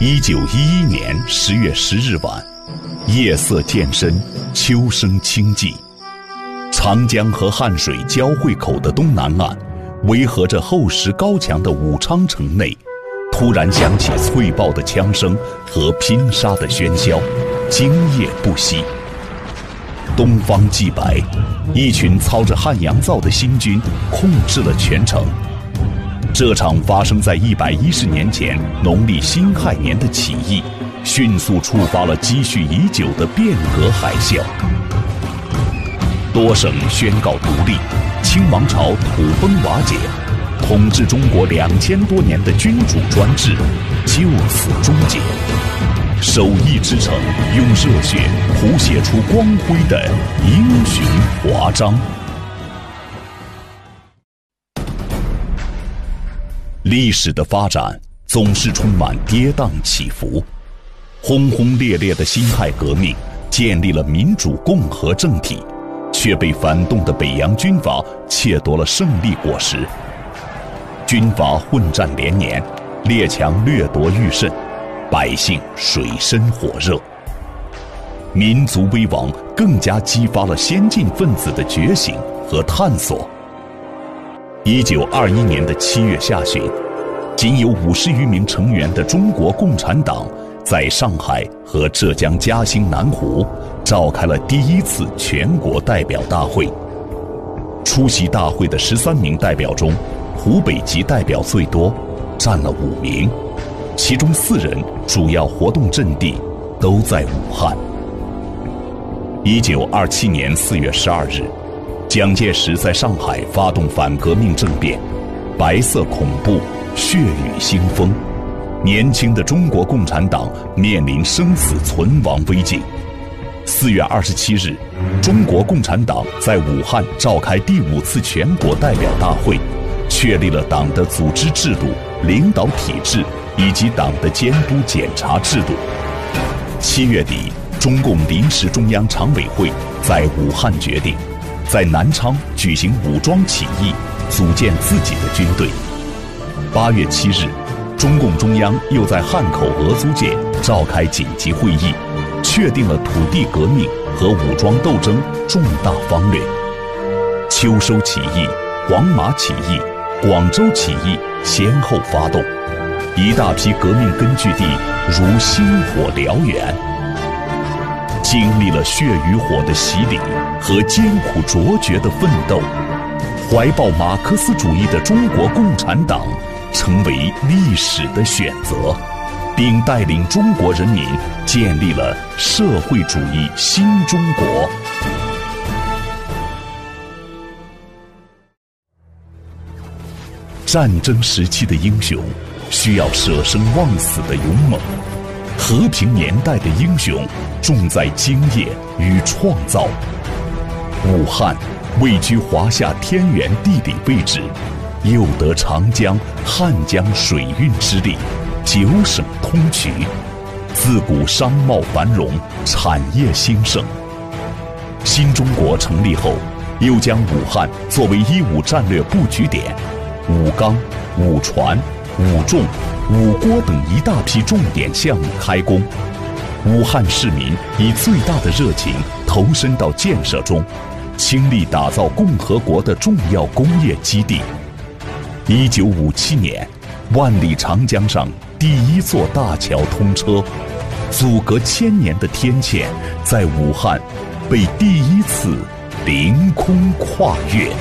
1911年10月10日晚，夜色渐深，秋声清寂。长江和汉水交汇口的东南岸，围合着厚实高墙的武昌城内，突然响起脆爆的枪声和拼杀的喧嚣，今夜不息。东方既白，一群操着汉阳造的新军控制了全城。这场发生在110年前农历辛亥年的起义，迅速触发了积蓄已久的变革海啸。多省宣告独立，清王朝土崩瓦解，统治中国2000多年的君主专制就此终结。手艺之城用热血谱写出光辉的英雄华章。历史的发展总是充满跌宕起伏，轰轰烈烈的辛亥革命建立了民主共和政体，却被反动的北洋军阀窃夺了胜利果实。军阀混战连年，列强掠夺愈甚，百姓水深火热。民族危亡更加激发了先进分子的觉醒和探索。1921年的7月下旬，仅有50余名成员的中国共产党在上海和浙江嘉兴南湖召开了第1次全国代表大会。出席大会的13名代表中，湖北籍代表最多，占了5名，其中4人主要活动阵地都在武汉。1927年4月12日，蒋介石在上海发动反革命政变，白色恐怖，血雨腥风，年轻的中国共产党面临生死存亡危境。4月27日，中国共产党在武汉召开第5次全国代表大会，确立了党的组织制度、领导体制以及党的监督检查制度。7月底，中共临时中央常委会在武汉决定，在南昌举行武装起义，组建自己的军队。8月7日，中共中央又在汉口俄租界召开紧急会议，确定了土地革命和武装斗争重大方略。秋收起义、黄马起义、广州起义先后发动，一大批革命根据地如星火燎原。经历了血与火的洗礼和艰苦卓绝的奋斗，怀抱马克思主义的中国共产党成为历史的选择，并带领中国人民建立了社会主义新中国。战争时期的英雄需要舍生忘死的勇猛，和平年代的英雄重在经验与创造。武汉位居华夏天圆地理位置，又得长江、汉江水运之力，9省通衢，自古商贸繁荣，产业兴盛。新中国成立后，又将武汉作为15战略布局点，武钢、武船、武重、武锅等一大批重点项目开工。武汉市民以最大的热情投身到建设中，倾力打造共和国的重要工业基地。1957年，万里长江上第1座大桥通车，阻隔1000年的天堑在武汉被第1次凌空跨越。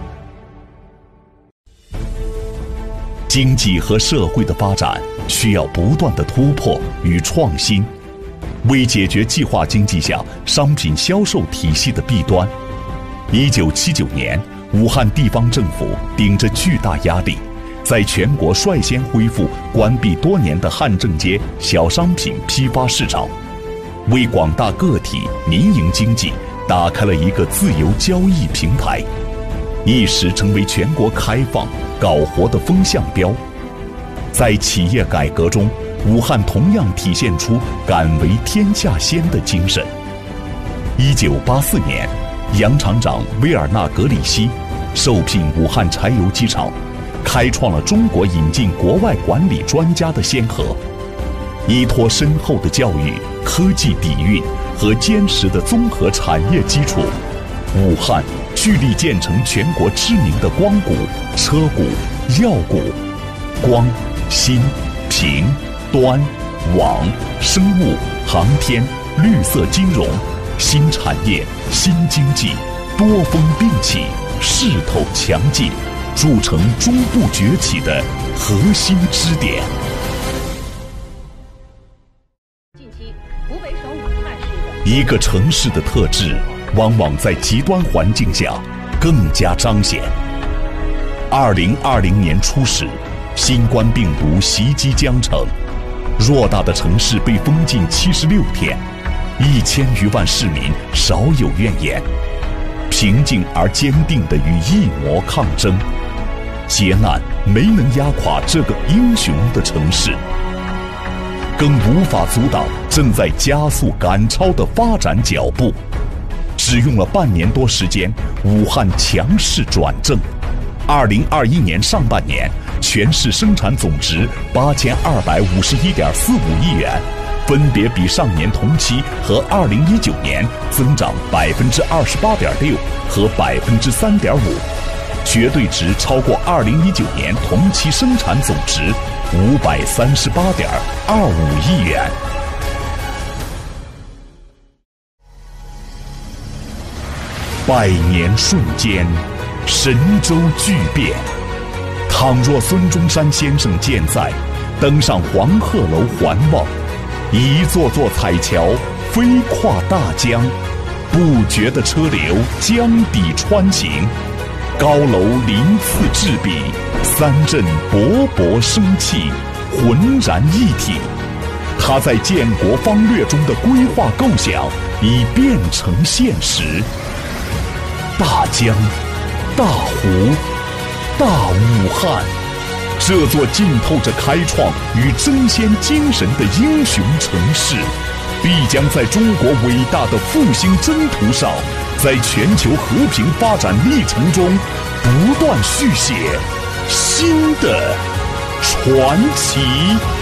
经济和社会的发展需要不断的突破与创新。为解决计划经济下商品销售体系的弊端，1979年，武汉地方政府顶着巨大压力，在全国率先恢复关闭多年的汉正街小商品批发市场，为广大个体民营经济打开了一个自由交易平台，一时成为全国开放搞活的风向标。在企业改革中，武汉同样体现出敢为天下先的精神。1984年，杨厂长威尔纳·格里希受聘武汉柴油机厂，开创了中国引进国外管理专家的先河。 依托深厚的教育、科技底蕴和坚实的综合产业基础，武汉聚力建成全国知名的光谷、车谷、药谷、光、芯、屏、端、网、生物、航天、绿色金融、新产业、新经济多风并起，势头强劲，铸成中部崛起的核心支点。一个城市的特质，往往在极端环境下更加彰显。2020年初时，新冠病毒袭击江城，偌大的城市被封禁76天，1000余万市民少有怨言，平静而坚定地与疫魔抗争。劫难没能压垮这个英雄的城市，更无法阻挡正在加速赶超的发展脚步。只用了半年多时间，武汉强势转正。2021年上半年，全市生产总值8251.45亿元，分别比上年同期和2019年增长28.6%和3.5%，绝对值超过2019年同期生产总值538.25亿元。百年瞬间，神州巨变。倘若孙中山先生健在，登上黄鹤楼环望，一座座彩桥飞跨大江，不绝的车流江底穿行，高楼鳞次栉比，三镇勃勃生气，浑然一体。他在建国方略中的规划构想已变成现实。大江、大湖、大武汉，这座浸透着开创与争先精神的英雄城市，必将在中国伟大的复兴征途上，在全球和平发展历程中不断续写新的传奇。